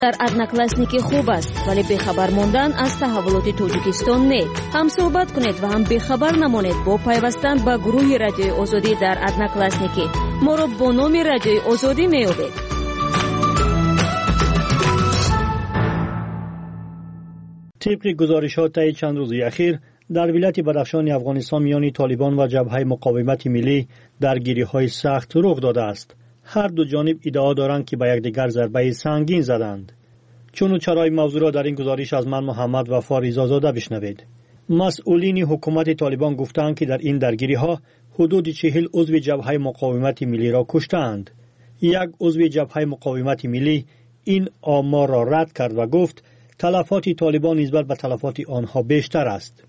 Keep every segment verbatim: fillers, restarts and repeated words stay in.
در ادناکلاسنیکی خوب است ولی بیخبر موندن از تحولات تاجیکستان نه. هم صحبت کنید و هم بیخبر نمانید با پیوستن به گروه رادیوی آزادی در ادناکلاسنیکی. ما را با نام رادیوی آزادی میابید. طبق گزارشات طی چند روز اخیر در ولایت بدخشان افغانستان میان طالبان و جبهه مقاومت ملی درگیری‌های سخت رخ داده است. هر دو جانب ادعا دارند که به یکدیگر ضربه سنگین زدند. چون و چرای موضوع را در این گزارش از من محمد وفا رضازاده بشنوید. مسئولین حکومت طالبان گفتند که در این درگیری‌ها حدود چهل عضو جبهه مقاومت ملی را کشتند. یک عضو جبهه مقاومت ملی این آمار را رد کرد و گفت تلفات طالبان نسبت به تلفات آنها بیشتر است.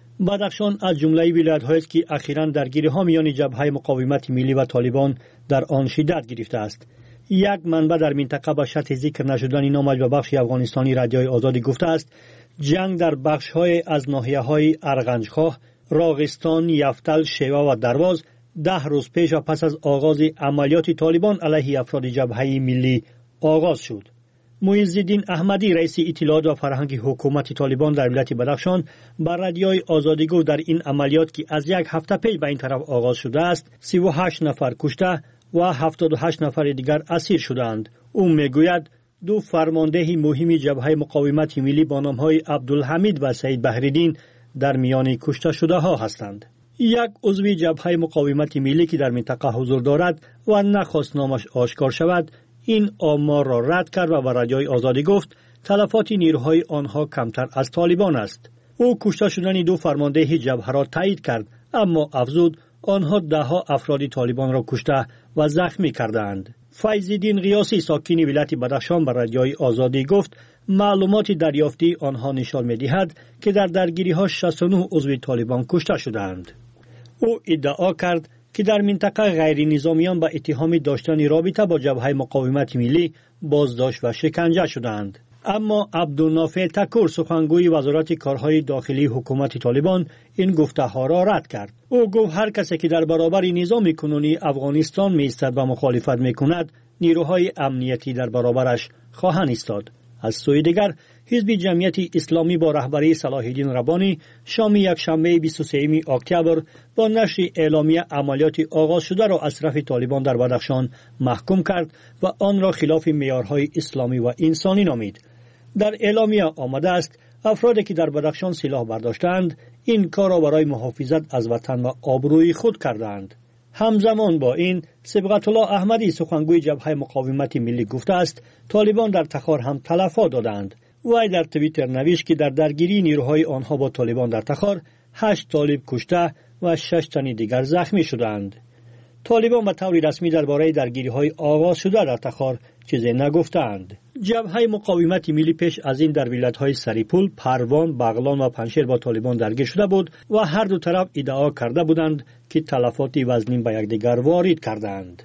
بدخشان از جمله ولایت‌هایی است که اخیراً درگیری‌ها میان جبهه مقاومت ملی و طالبان در آن شدت گرفته است. یک منبع در منطقه به شرط ذکر نشدن نامش به بخش افغانستانی رادیوی آزادی گفته است جنگ در بخش‌های از ناحیه‌های ارغنجخواه، راغستان، یفتل، شیوا و درواز ده روز پیش و پس از آغاز عملیات طالبان علیه افراد جبهه ملی آغاز شد. معزالدین احمدی رئیس اطلاعات و فرهنگ حکومت طالبان در ولایت بدخشان بر رادیوی آزادی گفت در این عملیات که از یک هفته پیش به این طرف آغاز شده است سی و هشت نفر کشته و هفتاد و هشت نفر دیگر اسیر شدند. او میگوید دو فرمانده مهم جبهه مقاومت ملی با نام‌های عبدالحمید و سعید بحرالدین در میان کشته شده ها هستند. یک عضو جبهه مقاومت ملی که در منطقه حضور دارد و نخواست نامش آشکار شود این آمار را رد کرد و به رادیوی آزادی گفت تلفات نیروهای آنها کمتر از طالبان است. او کشته شدن دو فرمانده جبهه را تایید کرد اما افزود آنها ده ها افراد طالبان را کشته و زخمی کردند. فیض‌الدین غیاثی ساکن ولایت بدخشان به رادیوی آزادی گفت معلومات دریافتی آنها نشان می‌دهد که در درگیری‌ها شصت و نه عضو طالبان کشته شدند. او ادعا کرد که در منطقه غیر نظامیان با اتهام داشتن رابطه با جبهه مقاومت ملی بازداشت و شکنجه شدند. اما عبدالنافع تکور سخنگوی وزارت کارهای داخلی حکومت طالبان این گفته‌ها را رد کرد. او گفت هر کسی که در برابر نظام کنونی افغانستان می‌ایستد و مخالفت می‌کند نیروهای امنیتی در برابرش خواهند ایستاد. از سوی دیگر حزب جمعیت اسلامی با رهبری صلاح الدین ربانی شام یکشنبه بیست و سوم اکتبر با نشر اعلامیه عملیات آغاز شده را از طرف طالبان در بدخشان محکوم کرد و آن را خلاف معیارهای اسلامی و انسانی نامید. در اعلامیه آمده است افرادی که در بدخشان سلاح برداشتند این کار را برای محافظت از وطن و آبروی خود کردند. همزمان با این صبغت الله احمدی سخنگوی جبهه مقاومت ملی گفته است طالبان در تخار هم تلفات دادند. وی در توییتر نوشت که در درگیری نیروهای آنها با طالبان در تخار هشت طالب کشته و شش تن دیگر زخمی شدند. طالبان به طور رسمی درباره درگیری‌های آغاز شده در تخار چیزی نگفتند. جبهه مقاومت ملی پیش از این در ولایت‌های سریپول، پروان، بغلان و پنجشیر با طالبان درگیر شده بود و هر دو طرف ادعا کرده بودند که تلفات وزنی به یکدیگر وارد کردند.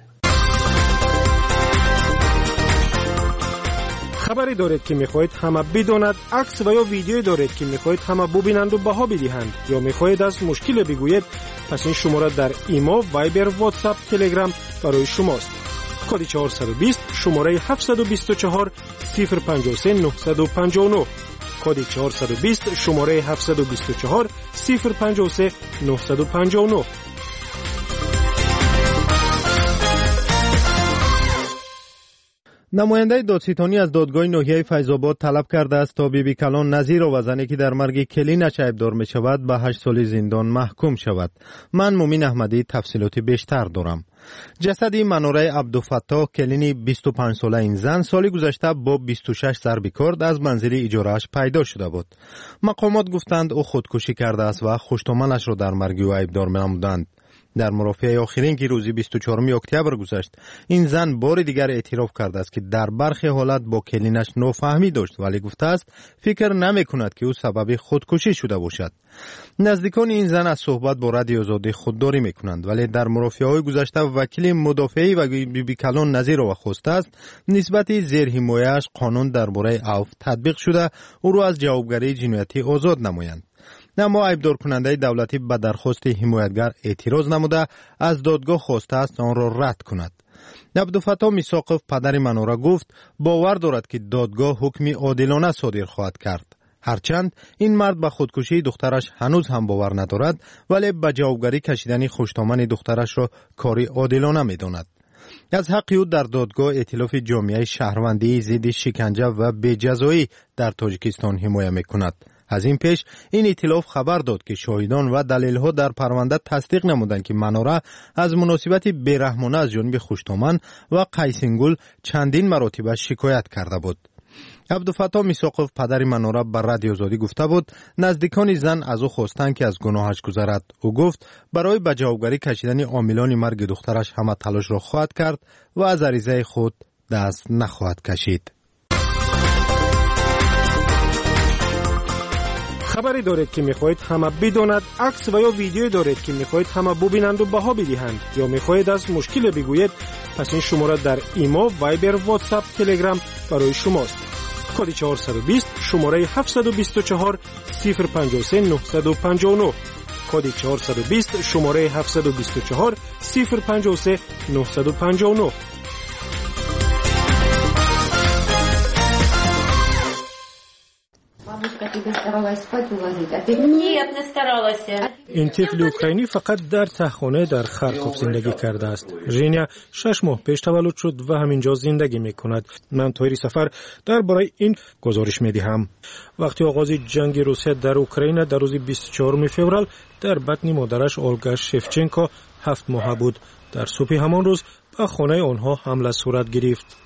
خبری دارید که میخواهید همه بداند، عکس و یا ویدیویی دارید که میخواهید همه ببینند و بها بدهند یا میخواهید از مشکل بگویید، پس این شماره در ایمو، وایبر، واتساپ، تلگرام برای شماست. کد چهارصد و بیست شماره هفتصد و بیست و چهار صفر پنجاه و سه نهصد و پنجاه و نه. کد چهارصد و بیست شماره هفتصد و بیست و چهار صفر پنجاه و سه نهصد و پنجاه و نه. نماینده دادستانی از دادگاه ناحیه فیض‌آباد طلب کرده است تا بیبی کلان نظیر و زنی که در مرگ کلینش عیبدار می شود به هشت سال زندان محکوم شود. من مومین احمدی تفصیلاتی بیشتر دارم. جسد منوره عبدالفتاح کلینی بیست و پنج ساله این زن سالی گذشته با بیست و شش سر بیکار از منزل اجاره‌اش پیدا شده بود. مقامات گفتند او خودکشی کرده است و خوشتمنش را در مرگ او عیبدار نمودند. در مرافعه آخرین که روزی بیست و چهارم اکتبر گذشت این زن بار دیگر اعتراف کرده است که در برخی حالت با کلینش نافهمی داشت ولی گفته است فکر نمی کند که او سبب خودکشی شده باشد. نزدیکان این زن از صحبت با رادیو آزادی خودداری می کنند ولی در مرافعه های گذشته وکیل مدافعی و بیبی کلان نظیر را خواسته است نسبت زیر حمایه‌اش قانون درباره عفو تطبیق شده او را از جوابگری جنایتی آزاد نمایند. اما عیبدار کننده دولتی به درخواست حمایتگر اعتراض نموده از دادگاه خواسته است آن را رد کند. عبدالفتاح میثاقوف پدر منورا گفت باور دارد که دادگاه حکمی عادلانه صادر خواهد کرد. هرچند این مرد به خودکشی دخترش هنوز هم باور ندارد، ولی به جوابگری کشیدن خوشتامن دخترش را کاری عادلانه می‌داند. از حق او در دادگاه ائتلاف جامعه شهروندی ضد شکنجه و بی‌جزایی در تاجیکستان حمایت می‌کند. از این پیش این ائتلاف خبر داد که شاهدان و دلیل‌ها در پرونده تصدیق نمودند که مناره از مناسبت بی‌رحمانه از جانب خوشتامن و قیسینگل چندین مراتب شکایت کرده بود. عبدالفتاح میثاقوف پدر مناره بر رادیو آزادی گفته بود نزدیکان زن از او خواستند که از گناهش گذرد. او گفت برای به جوابگری کشیدن عاملان مرگ دخترش همه تلاش را خواهد کرد و از عریضه خود دست نخواهد کشید. خبری دارید که میخواهید همه بداند، عکس و یا ویدیو دارید که میخواهید همه ببینند و بها بدهند، یا میخواهید از مشکل بگویید، پس این شماره در ایمو، وایبر، واتساپ، تلگرام برای شماست. کد چهارصد و بیست شماره هفتصد و بیست و چهار صفر پنجاه و سه نهصد و پنجاه و نه. کد چهارصد و بیست شماره هفتصد و بیست و چهار صفر پنجاه و سه نهصد و پنجاه و نه. این طفل اوکراینی فقط در تهخانه در خارکوف زندگی کرده است. ژینیا شش ماه پیش تولد شد و همینجا زندگی می کند. من تایری سفر درباره این گزارش می دهم. وقتی آغاز جنگ روسیه در اوکراین در روز بیست و چهارم فوریه در بطن مادرش اولگا شفچنکو هفت ماه بود. در صبح همان روز به خانه آنها حمله صورت گرفت.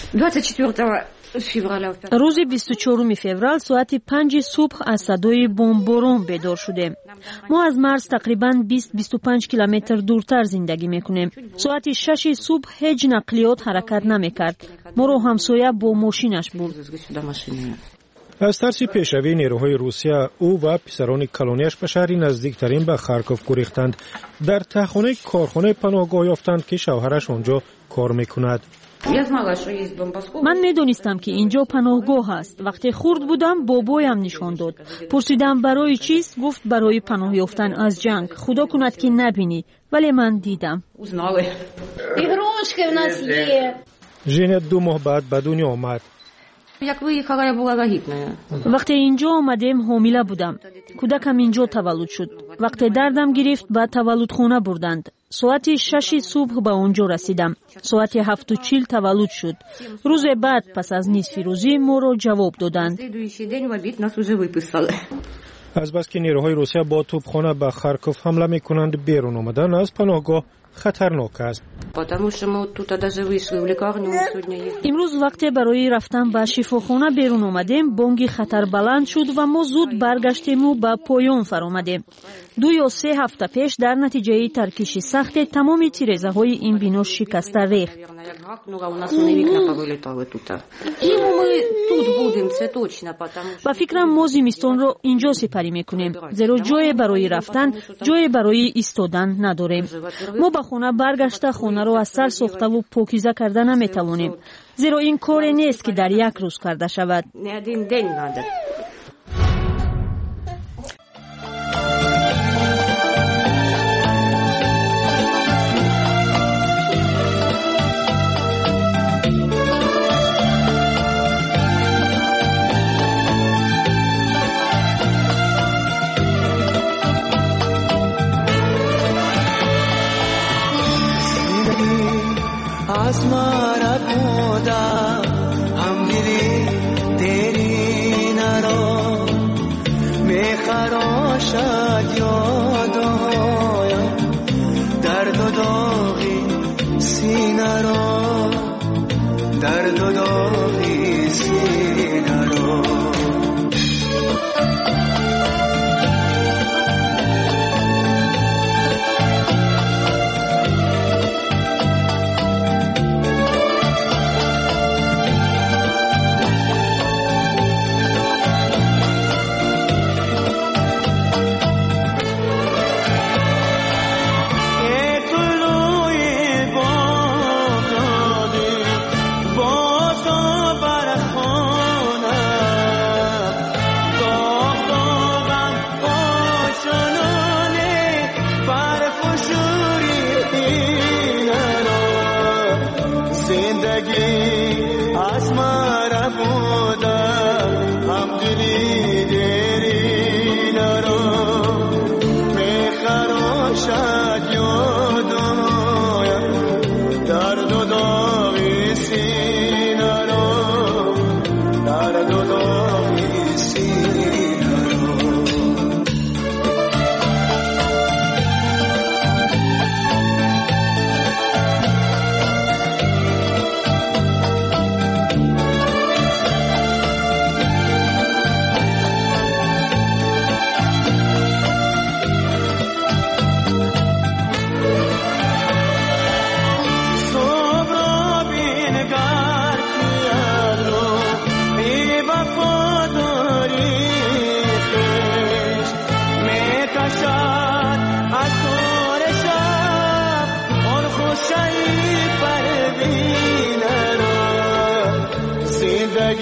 روز بیست و چهارم فوریه ساعت پنج صبح از صدای بمباران بیدار شدیم. ما از مرز تقریباً بیست تا بیست و پنج کیلومتر دورتر زندگی میکنیم. ساعت شش صبح هیچ نقلیات حرکت نمیکرد. ما رو همسایه با ماشینش برد. از ترس پیشروی نیروهای روسیه او و پسران کلونیش به شهری نزدیکترین به خارکوف گریختند. در تهخانه کارخانه پناهگاه یافتند که شوهرش آنجا کار میکند. من میدونستم که اینجا پناهگاه است. وقتی خرد بودم بابایم نشان داد. پرسیدم برای چیست؟ گفت برای پناه یافتن از جنگ. خدا کند که نبینی. ولی من دیدم. ژینیا دو ماه بعد به دنیا آمد. وقتی اینجا آمدیم حامله بودم. کودکم اینجا تولد شد. وقتی دردم گرفت به تولدخانه بردند. ساعت شش صبح به اونجا رسیدم. ساعت هفت و چهل تولد شد. روز بعد پس از نصف روزی ما را جواب دادند. از بس که نیروهای روسیه با توپخانه به خارکوف حمله میکنند بیرون آمدن از پناهگاه خطرناک است. امروز وقتی برای رفتن به شفاخانه بیرون آمدیم بانگ خطر بلند شد و ما زود برگشتیم و به پایان فرآمدیم. دو یا سه هفته پیش در نتیجه ترکیش سخت تمام تیره‌های این بنا شکسته ریخت. با فکرم ما زمستان رو اینجا سپری میکنیم، زیرا جای برای رفتن، جای برای ایستادن نداریم. ما به خانه برگشته خانه رو از سر ساخته و پاکیزه کرده نمیتوانیم، زیرا این کاری نیست که در یک روز کرده شود. आसमां पूदा हम गिरे तेरी नर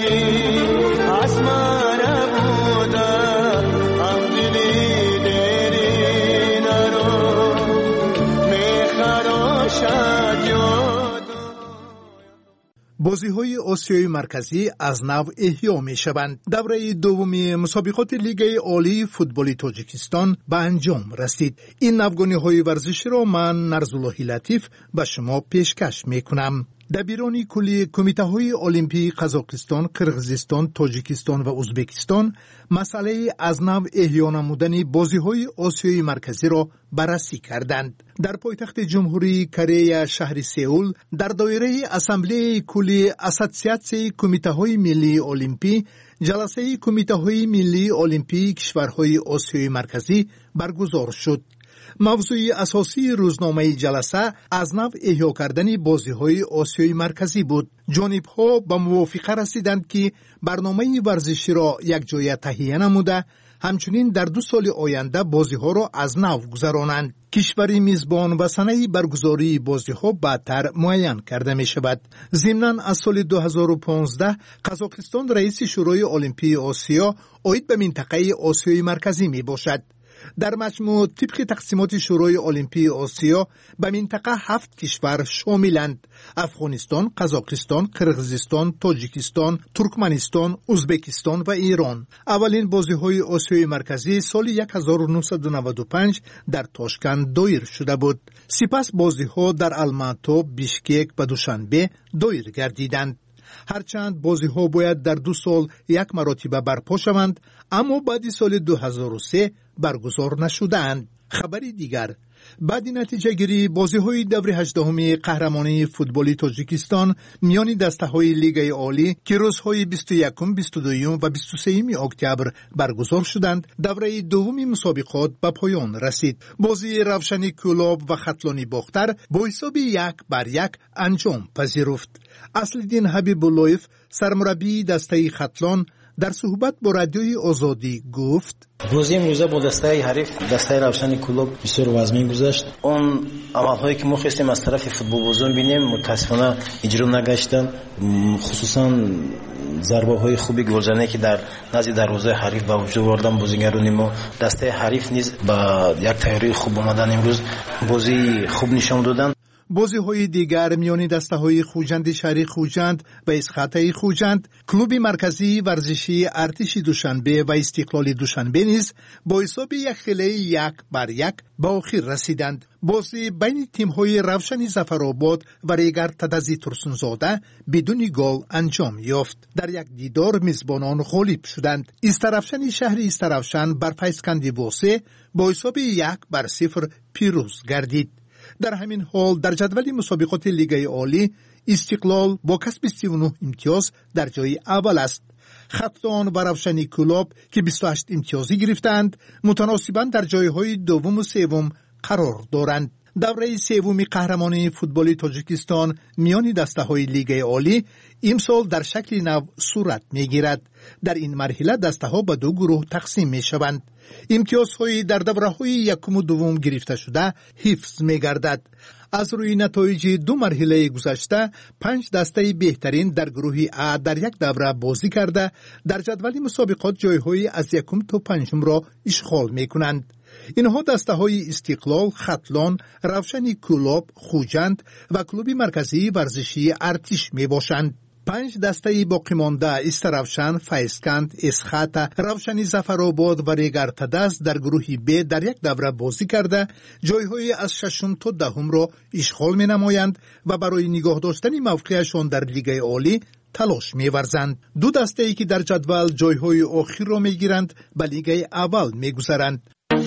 بازی‌های آسیای مرکزی از نو احیا می‌شوند. دوره دومی مسابقات لیگ عالی فوتبال تاجیکستان به انجام رسید. این نوگانی‌های ورزشی را من نرزاللهی لطیف به شما پیشکش می‌کنم. دبیران کلی کمیته‌های المپی قزاقستان، قرغیزستان، تاجیکستان و ازبکستان مسئله از نو احیا نمودن بازی‌های آسیای مرکزی را بررسی کردند. در پایتخت جمهوری کره شهر سئول در دایره اسامبله کلی اسوسیاسیون کمیته‌های ملی المپی جلسه کمیته‌های ملی المپی کشورهای آسیای مرکزی برگزار شد. موضوع اساسی روزنامه جلسه از نو احیا کردن بازی‌های آسیای مرکزی بود. جانب‌ها به موافقه رسیدند که برنامه ورزشی را یک جای تهیه نموده، همچنین در دو سال آینده بازی‌ها را از نو گذرانند. کشور میزبان و سنه برگزاری بازی‌ها بعدتر معین کرده می‌شود. ضمناً از سال دو هزار و پانزده قزاقستان رئیس شورای المپی آسیا عاید به منطقه آسیای مرکزی میباشد. در مجموع طبق تقسیمات شورای المپی آسیا به منطقه هفت کشور شاملند: افغانستان، قزاقستان، قرغیزستان، تاجیکستان، ترکمنستان، ازبکستان و ایران. اولین بازی‌های آسیای مرکزی سال هزار و نهصد و نود و پنج در تاشکند دایر شده بود. سپس بازی‌ها در الماتی، بیشکک و دوشنبه دایر گردیدند. هرچند بازی‌ها باید در دو سال یک مرتبه برپا شوند، اما بعد سال دو هزار و سه برگزار نشدند. خبری دیگر: بعد نتیجه گیری بازی‌های دور هجدهم قهرمانی فوتبال تاجیکستان میان دسته‌های لیگ عالی که روزهای بیست و یکم، بیست و دوم و بیست و سوم اکتبر برگزار شدند، دوره دوم مسابقات به پایان رسید. بازی روشنی کلاب و خطلانی باختر با حساب یک بر یک انجام پذیرفت. اصل‌الدین حبیب‌اللهیف سرمربی دسته خطلان در صحبت با رادیوی آزادی گفت: بازی امروزه با دسته حریف دسته روشن کلوب بسیار وزمین گذشت. اون عملهایی که ما خواستیم از طرف فوتبال بازان بینیم متاسفانه اجرا نگشتن، خصوصا ضربه های خوبی گلزنی که در نزد دروازه حریف به وجود آوردن بازیگران ما. دسته حریف نیز با یک تیاری خوب اومدن امروز بازی خوب نشان دادن. بازی‌های دیگر میان دسته‌های خوجند شهری خوجند و اسخاطه خوجند، کلوب مرکزی ورزشی ارتش دوشنبه و استقلال دوشنبه نیز با حساب یک خیلی یک بر یک به آخر رسیدند. بازی بین تیم‌های روشن ظفرآباد و ریگر تدزی ترسونزاده بدون گل انجام یافت. در یک دیدار میزبانان غالب شدند. استرافشن شهر استرافشن بر فیضکندی واسه با حساب یک بر صفر پیروز گردید. در همین حال در جدول مسابقات لیگ عالی استقلال با کسب سی و نه امتیاز در جای اول است. خطلان و روشنی کلاب که بیست و هشت امتیازی گرفتند متناسباً در جایهای دوم و سوم قرار دارند. دوره سوم قهرمانی فوتبال تاجیکستان میان دسته‌های لیگ عالی امسال در شکل نو صورت می‌گیرد. در این مرحله دسته‌ها به دو گروه تقسیم می‌شوند. امتیازهای در دوره‌های یکم و دوم گرفته شده حفظ می‌گردد. از روی نتایج دو مرحله گذشته پنج دسته بهترین در گروه ا در یک دوره بازی کرده در جدول مسابقات جایهای از یکم تا پنجم را اشغال می‌کنند. اینها دسته‌های استقلال، خطلان، روشنی کلاب، خوجند و کلوب مرکزی ورزشی ارتش میباشند. پنج دسته باقی مانده استرافشن، فیضکند، اسخاطه، روشنی ظفرآباد و ریگر تدز در گروه ب در یک دوره بازی کرده جایهای از ششم تا دهم را اشغال می نمایند و برای نگاه داشتن موقعشان در لیگ عالی تلاش می‌ورزند. دو دسته ای که در جدول جایهای آخر را می‌گیرند به لیگ اول می‌گذرند.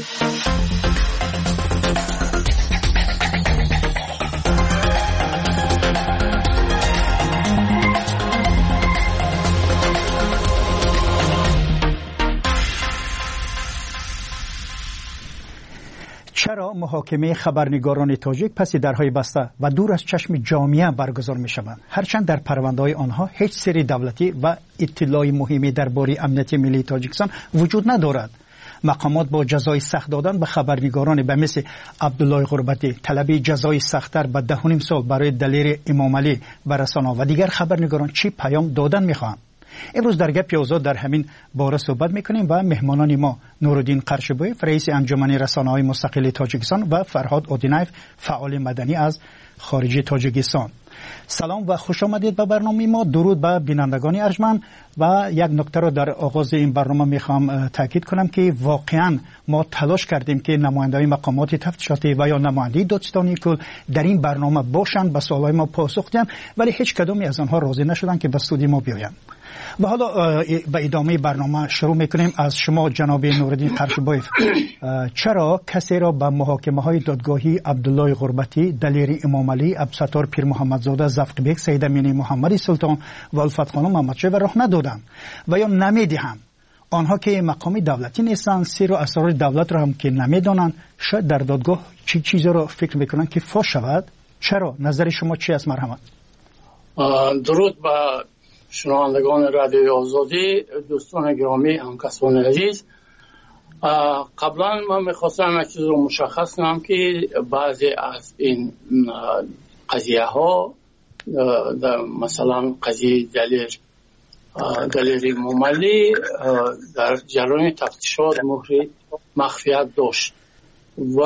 چرا محاکمه خبرنگاران تاجیک پس درهای بسته و دور از چشم جامعه برگزار می شوند؟ هرچند در پرونده‌های آنها هیچ سری دولتی و اطلاعی مهمی درباره امنیت ملی تاجیکستان وجود ندارد. مقامات با جزای سخت دادن به خبرنگاران به مثل عبدالله غربتی طلبی جزای سخت‌تر به ده و نیم سال برای دلیر امام علی به رسانه‌ها و دیگر خبرنگاران چی پیام دادن می‌خواهند؟ امروز در گپ آزاد در همین باره صحبت میکنیم و مهمانان ما نورالدین قرشبویف رئیس انجمن رسانه‌های مستقل تاجیکستان و فرهاد اودینایف فعال مدنی از خارج تاجیکستان. سلام و خوش آمدید به برنامه ما. درود به بینندگان ارجمند و یک نکته را در آغاز این برنامه میخوام تاکید کنم که واقعا ما تلاش کردیم که نماینده‌های مقامات تفتیشاتی و یا نماینده دادستانی کل در این برنامه باشند، به سوالای ما پاسخ دهند، ولی هیچ کدومی از آنها راضی نشدن که به استودیو ما بیایند. و حالا به ادامه برنامه شروع میکنیم. از شما جناب نورالدین قرشبویف، چرا کسی را به محاکمه های دادگاهی عبدالله غربتی، دلیر امام علی، عبدالستار پیر محمدزاده، زفق بیگ، سید امین محمدی سلطان و الفت خانم محمدشاه راه ندادند و یا نمیدهند؟ آنها که مقامی دولتی نیستند، سیر و اسرار دولت را هم که نمیدانند، شاید در دادگاه چی چیزی را فکر میکنن که فاش شود؟ چرا؟ نظر شما چی است؟ مرحمت. درود با شنوندگان رادیوی آزادی، دوستان گرامی، همکاسان عزیز. قبلا من میخواستم یک چیز رو مشخص کنم که بعضی از این قضیه ها، مثلا قضیه دلیر دلیر امام علی در جریان تفتیشات مهر مخفیت داشت و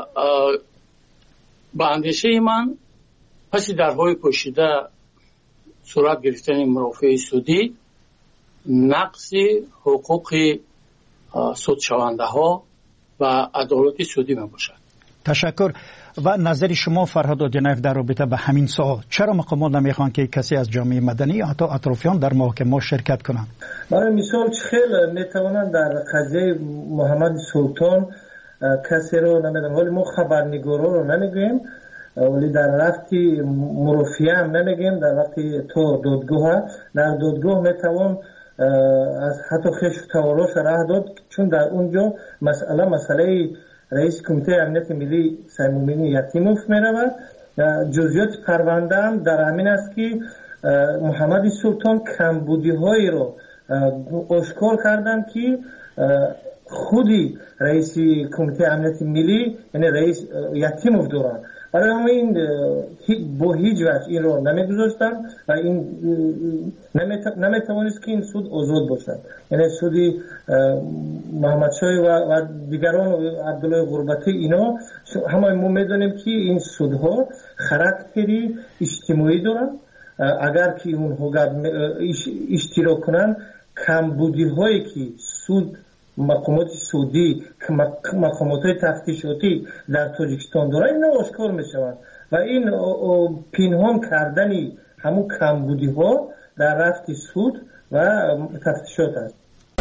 به اندیشه من پس درهای پوشیده صورت گرفتن مرافع سودی، نقض حقوق سودشونده ها و عدالت سودی می باشد. تشکر. و نظر شما فرهاد اودینایف در رابطه به همین سوال، چرا مقامات نمیخوان که کسی از جامعه مدنی یا حتی اطرافیان در محاکمه شرکت کنند؟ برای مثال خیلی میتوانند در قضیه محمد سلطان کسی رو نمیدونم، ولی ما خبرنگارا رو نمیگیم، ولی در وقتی مرافعه هم نمیگیم، در وقتی تو دادگاه در دادگاه میتوان از حتی خشم تواراش راه داد، چون در اونجا مسئله مسئله رئیس کمیته امنیت ملی سیمومین یتیموف میرود. جزئیات پرونده هم در همین است که محمد سلطان کمبودی هایی رو آشکار کردن که خودی رئیس کمیته امنیت ملی یعنی رئیس یتیموف دارن. برای همین با هیچ وجه این رو نمیگذاشتن و این نمیتوانست که این سود آزاد باشد. یعنی سودی محمدشاه و دیگران عبدالله غربتی اینا همه ما میدونیم که این سودها خاراکتری اجتماعی دارن. اگر که اونها اشتراک کنن، کمبودی هایی که سود مقامات سودی که مقامات تفتیشاتی در تاجیکستان دارن اینا آشکار میشوند و این پنهان کردنی همون کمبودی ها در رفت سود و تفتیشات است.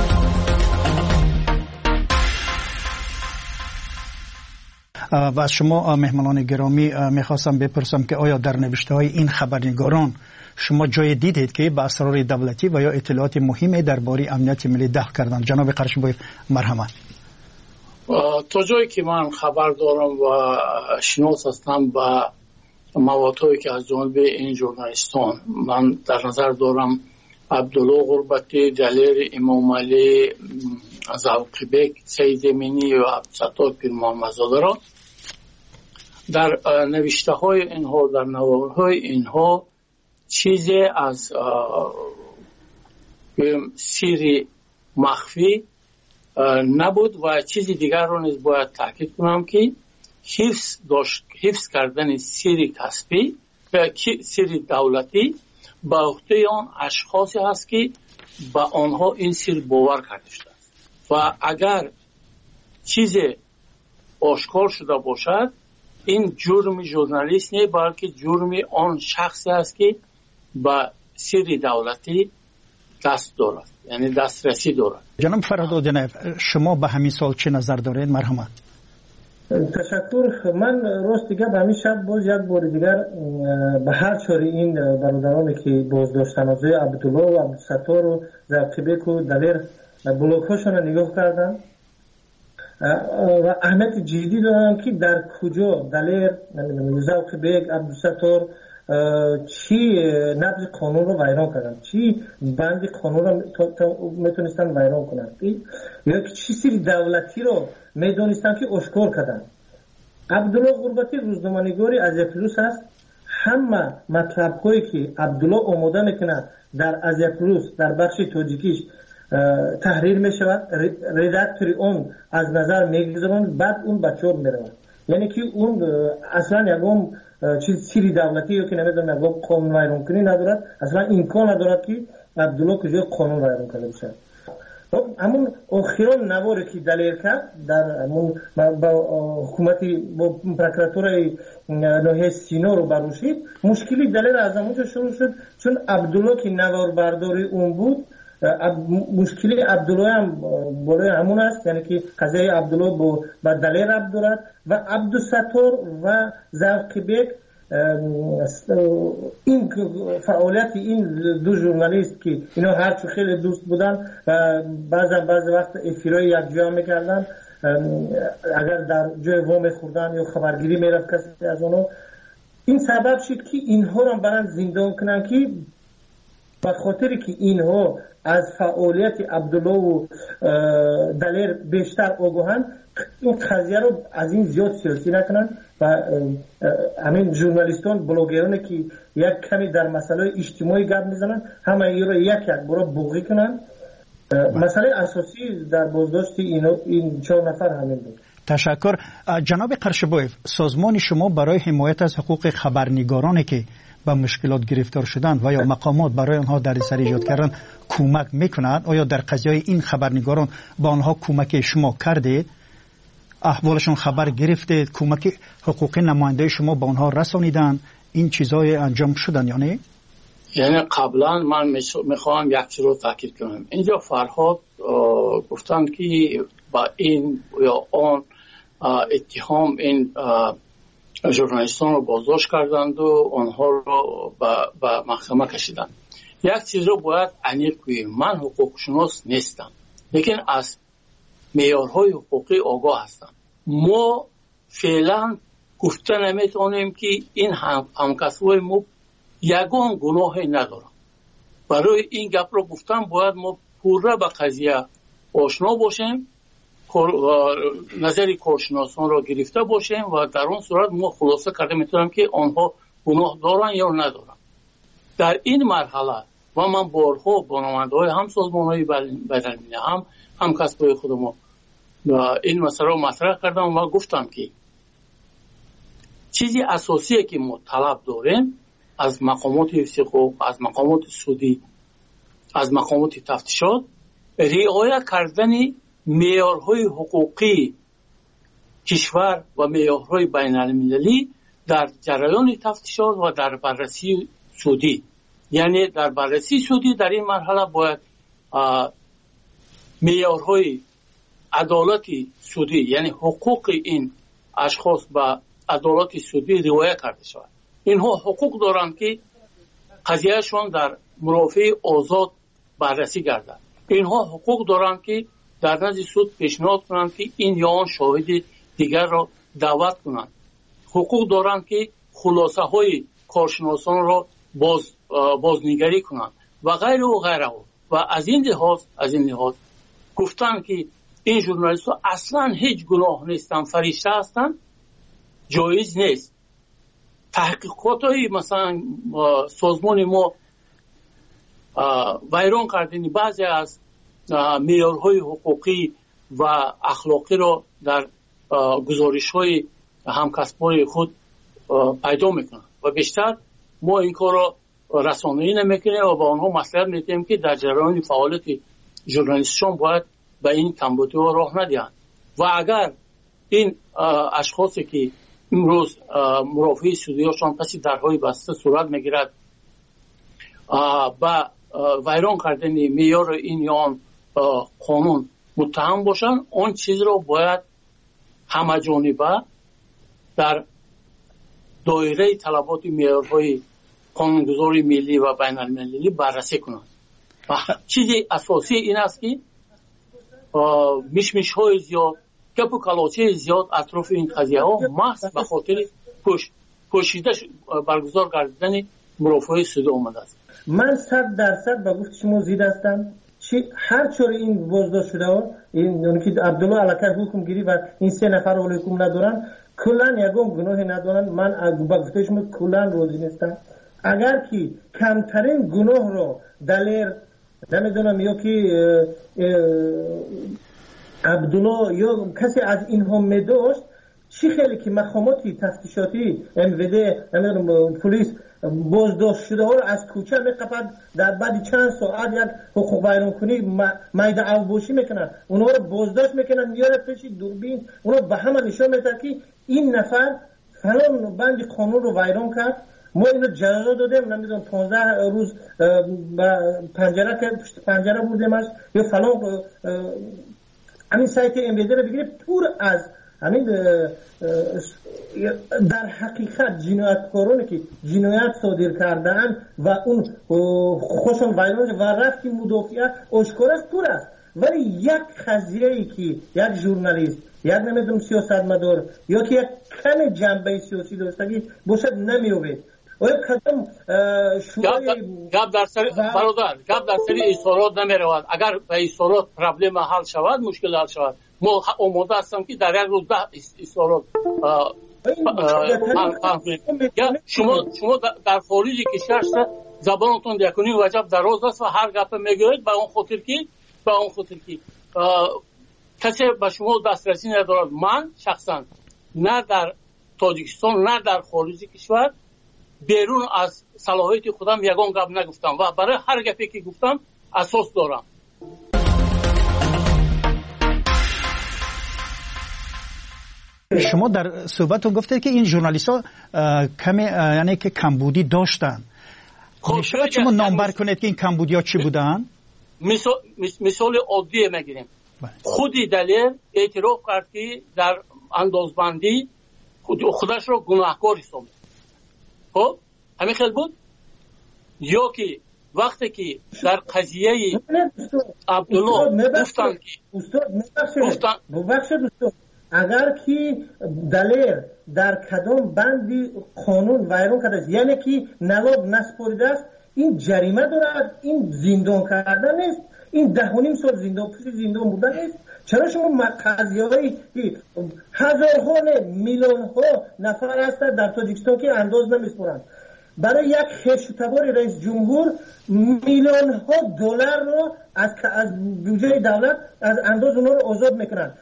و از شما مهمانان گرامی میخواستم بپرسم که آیا در نوشته های این خبرنگاران شما جای دیدید که به اسرار دولتی و یا اطلاعات مهمی درباره امنیت ملی دخل کردن؟ جناب قرشبویف مرحمت. تا جایی که من خبر دارم و شناس هستم با موادهایی که از جانب این ژورنالیستان من در نظر دارم، عبدالله غربتی، دلیر امام علی، زفق بیگ، سید امینی و عبدالستار پیر محمدزاده را در نوشته های اینها، در نوارهای اینها چیزی از سری مخفی نبود و چیزی دیگر رو نیز باید تاکید کنم که حفظ داشت حفظ کردن سری کسبی و سری دولتی به عهده آن اشخاصی هست که به آنها این سر باور کرده شده است و اگر چیزی آشکار شده باشد، این جرم ژورنالیست نه بلکه جرم آن شخصی است که با سری دولتی دست دارد، یعنی دسترسی دارد. جناب فرهاد اودینایف، شما به همین سوال چه نظر دارید؟ مرحمت. تشکر. من راست دیگه به همین شب باز یک بار دیگر به هر چاری این برادرانی که بازداشتن از عبدالله و عبدالستار و زفق بیگ و دلیر بلاک هاشون نگاه کردم و اهمیت جدی دارم که در کجا دلیر، زفق بیگ، عبدالستار چی نقض قانون رو ویران کردن، چی بند قانون رو میتونستن ویران کنن، یا چی سری دولتی رو میدونستن که اشکار کردن. عبدالله غربتی روزنامه‌نگاری از فلوس است، همه مطلب هایی که عبدالله آماده میکنه در از یک روز در بخش تاجیکیش تحریر میشود، ردکتوری اون از نظر میگذارن، بعد اون به چوب میرود. یعنی که اون اصلا یکم چیز سیری دولتی یا که نمیدونم یکم قانون ویرون کنی ندارد، اصلا امکان ندارد که عبدالله کجای قانون ویرون کنه بشه. همون آخران نواری که دلیل کرد در همون با حکومتی با پروکراتور ناحیه سینا رو بروشید، مشکلی دلیل از همونجا شروع شد چون عبدالله که نوار برداری اون بود. مشکلی عبدالله هم برای همون است، یعنی که قضیه عبدالله با, با دلیل عبدالله و عبدالستار و زوقی این فعالیت این دو ژورنالیست که اینا هرچی خیلی دوست بودن و بعضا بعض وقت افیرای یک جا میکردن، اگر در جای وام خوردن یا خبرگیری میرفت کسی از اونو، این سبب شد که اینها را برن زندان کنن که به خاطر که اینها از فعالیت عبدالله و دلیر بیشتر آگاهن، این قضیه رو از این زیاد سیاسی نکنن و همین ژورنالیستان بلاگرانی که یک کمی در مسئله اجتماعی گپ میزنن همه این رو یک یک برای بوغی کنن. مسئله اساسی در بازداشت این چهار نفر همین بود. تشکر. جناب قرشبویف، سازمان شما برای حمایت از حقوق خبرنگارانی که با مشکلات گرفتار شدند و یا مقامات برای آنها دردسر ایجاد کردن کمک میکنند؟ آیا در قضیه این خبرنگاران با آنها کمک شما کردید؟ احوالشون خبر گرفتید؟ کمک حقوقی نماینده شما با آنها رسانیدن؟ این چیزای انجام شدن یا نه؟ یعنی قبلا من میخوام یک چیز رو تاکید کنم. اینجا فرهاد گفتند که با این یا آن اتهام این ژورنالیستان رو بازداشت کردند و آنها رو به محکمه کشیدند. یک چیز رو باید عمیق کنیم. من حقوق شناس نیستم، لیکن از معیارهای حقوقی آگاه هستم. ما فعلا گفته نمیتونیم که این هم همکسای ما یگان گناهی ندارن. برای این گپ رو گفتم باید ما پوره به قضیه آشنا باشیم، نظری کارشناسان را گرفته باشیم و در اون صورت ما خلاصه کرده میتونم که آنها گناه دارن یا ندارن. در این مرحله و من بارها با نماینده‌های هم سازمان‌های بین‌المللی هم هم کسبای خودم این مسئله رو مطرح کردم و گفتم که چیزی اساسیه که ما طلب داریم از مقامات حفظ حقوق، از مقامات سودی، از مقامات تفتیشات، رعایت کردن معیارهای حقوقی کشور و معیارهای بین‌المللی در جریان تفتیشات و در بررسی سودی. یعنی در بررسی سودی در این مرحله باید معیارهای عدالت سودی، یعنی حقوق این اشخاص به عدالت سودی رعایت کرده شود. اینها حقوق دارند که قضیهشون در مرافع آزاد بررسی گردد. اینها حقوق دارند که در نزد سود پیشنهاد کنند که این یا آن شاهد دیگر را دعوت کنند. حقوق دارند که خلاصه های کارشناسان را باز بازنگری کنند و غیره و غیره. و از این لحاظ از این لحاظ گفتن که این ژورنالیست ها اصلا هیچ گناه نیستن، فرشته هستن، جایز نیست. تحقیقات های مثلا سازمان ما ویران کردن بعضی از معیارهای حقوقی و اخلاقی را در گزارش های همکسبای خود پیدا میکنن و بیشتر ما این کار را رسانه‌ای نمیکنیم و با آنها مصلحت میدیم که در جریان فعالیت ژورنالیستشون باید به این کمبودی ها راه ندهند. و اگر این اشخاصی که امروز مرافع سودی هاشون پس درهای بسته صورت میگیرد با ویران کردن معیار این یا آن قانون متهم باشن، اون چیز رو باید همه جانبه در دایره طلبات معیارهای قانونگذاری ملی و بین المللی بررسی کنند. و چیزی اساسی این است که میشمیش های زیاد، گپ و کلاچه زیاد اطراف این قضیه ها محض به خاطر پوش پوشیده برگزار کردن مرافع سودی آمده است. من صد درصد با گفت شما زیاد هستم. چی هر چور این بازداشت شده ها، این اون که عبدالله علاکه حکم گیری و این سه نفر ولی حکم ندارن، کلان یگم گناهی ندارن. من با گفته شما کلان روزی نیستم. اگر که کمترین گناه رو دلیر نمیدونم یا که عبدالله یا کسی از اینها میداشت، چی خیلی که مقاماتی تفتیشاتی ام وی دی نمیدونم پلیس بازداشت شده ها رو از کوچه میقپد، در بعد چند ساعت یک حقوق ویران کنی میده اوباشی میکنن، اونها رو بازداشت میکنن میاره پیش دوربین، اونها به همه نشان میده که این نفر فلان بند قانون رو ویران کرد. ما اینو جزا دادیم نمیدونم پانزده روز پنجره که پشت پنجره بودیمش یا فلان. همین سایت ام وی دی رو بگیرید پر از همین در حقیقت جنایتکارانی که جنایت صادر کردن و اون خوشون ویران و رفتی مدافعه آشکار است پر است. ولی یک قضیه‌ای که یک ژورنالیست یک نمیدونم سیاستمدار یا که یک کم جنبه سیاسی داشتگی باشد نمیوید. آیا کدام شورای گپ در سر برادر گپ در سر اصالات نمیرود. اگر به اصالات پرابلم حل شود مشکل حل شود. ما آماده هستم که در یک روز ده اصالات شما شما در خارج کشور زبانتون یکنی وجب دراز است و هر گپ میگوید به اون خاطر که به اون خاطر که کسی به شما دسترسی ندارد. من شخصا نه در تاجیکستان نه در خارج کشور بیرون از صلاحیت خودم یگان گپ نگفتم و برای هر گپی که گفتم اساس دارم. شما در صحبتتون گفتید که این ژورنالیست‌ها کمی یعنی که کمبودی داشتن. خب شما شما نامبر کنید که این کمبودی‌ها چی بودن؟ مثال مثال عادی میگیریم. خودی دلیل اعتراف کرد که در اندازبندی خود خودش رو گناهکار حساب. خب همین خیلی بود. یا که وقتی که در قضیه عبدالله گفتن که گفتن ببخشید اگر که دلیر در کدام بندی قانون ویران کرده است یعنی که نلاد نسپاریده است، این جریمه دارد، این زندان کردن است، این ده و نیم سال زندان پس زندان بودن است. چرا شما قضیه هایی هزارها میلیون ها نفر هستند در تاجیکستان که انداز نمیسپارند، برای یک خشتبار رئیس جمهور میلیون ها دلار رو از از بودجه دولت از انداز اونها رو آزاد میکنند.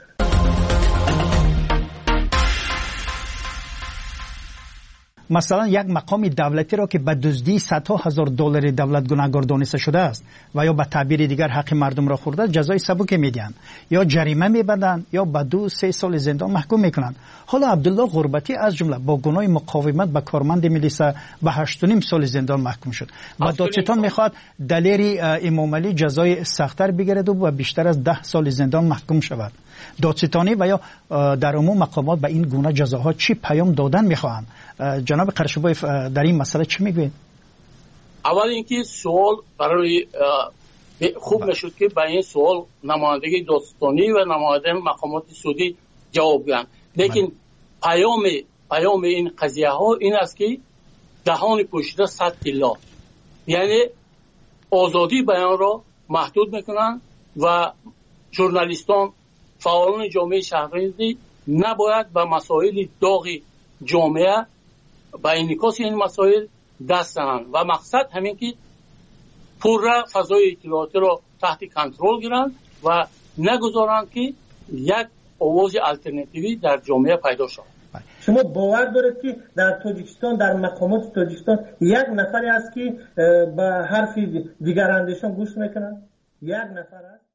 مثلا یک مقام دولتی را که به دزدی صدها هزار دلار دولت گناهکار دانسته شده است و یا به تعبیر دیگر حق مردم را خورده جزای سبک میدن یا جریمه میبندن یا به دو سه سال زندان محکوم میکنند. حالا عبدالله غربتی از جمله با گناه مقاومت به کارمند ملیسا به هشت و نیم سال زندان محکوم شد و دادستان میخواد دلیری امام علی جزای سخت‌تر بگیرد و بیشتر از ده سال زندان محکوم شود. دادستانی و یا در عموم مقامات به این گونه جزاها چی پیام دادن میخواهند؟ جناب قرشبایف در این مسئله چی میگوید؟ اول اینکه سوال برای خوب نشد که به این سوال نمایندگی دادستانی و نماینده مقامات سعودی جواب بدن. لیکن پیام پیام این قضیه ها این است که دهان پوشیده صد تلا، یعنی آزادی بیان را محدود میکنن و ژورنالیستان فعالان جامعه شهروندی نباید به مسائل داغ جامعه با انعکاس این مسائل دست زنند و مقصد همین که پورا فضای اطلاعاتی را تحت کنترل گیرند و نگذارند که یک آواز الटरनेटिव्ی در جامعه پیدا شود. شما باور دارید که در تاجیکستان در مقامات تاجیکستان یک نفری است که به حرف دیگر اندیشان گوش میکنند؟ یک نفر است؟